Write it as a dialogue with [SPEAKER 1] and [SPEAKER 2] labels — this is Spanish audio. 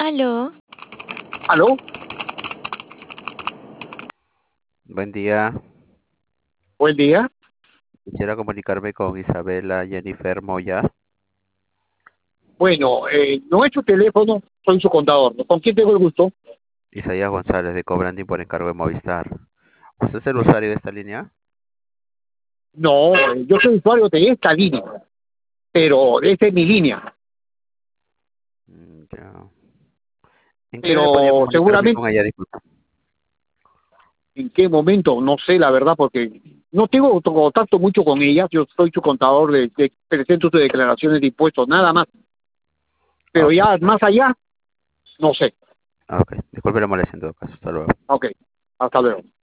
[SPEAKER 1] Aló,
[SPEAKER 2] ¿Aló?
[SPEAKER 3] Buen día.
[SPEAKER 2] Buen día.
[SPEAKER 3] Quisiera comunicarme con Isabela Jennifer Moya.
[SPEAKER 2] Bueno, no es su teléfono, soy su contador, ¿no? ¿Con quién tengo el gusto?
[SPEAKER 3] Isaías González de Cobranding por encargo de Movistar. ¿Usted es el usuario de esta línea?
[SPEAKER 2] No, yo soy usuario de esta línea, pero esta es mi línea.
[SPEAKER 3] Ya. ¿En qué hora le podría
[SPEAKER 2] Pero
[SPEAKER 3] comunicarme
[SPEAKER 2] seguramente,
[SPEAKER 3] con ella? Disculpa.
[SPEAKER 2] ¿en qué momento? No sé, la verdad, porque no tengo contacto mucho con ella. Yo soy su contador presento sus declaraciones de impuestos, nada más.
[SPEAKER 3] Ah,
[SPEAKER 2] Pero
[SPEAKER 3] ok.
[SPEAKER 2] ya más allá, no sé.
[SPEAKER 3] Ah, ok. Disculpe la molestia en todo caso. Hasta luego.
[SPEAKER 2] Ok, hasta luego.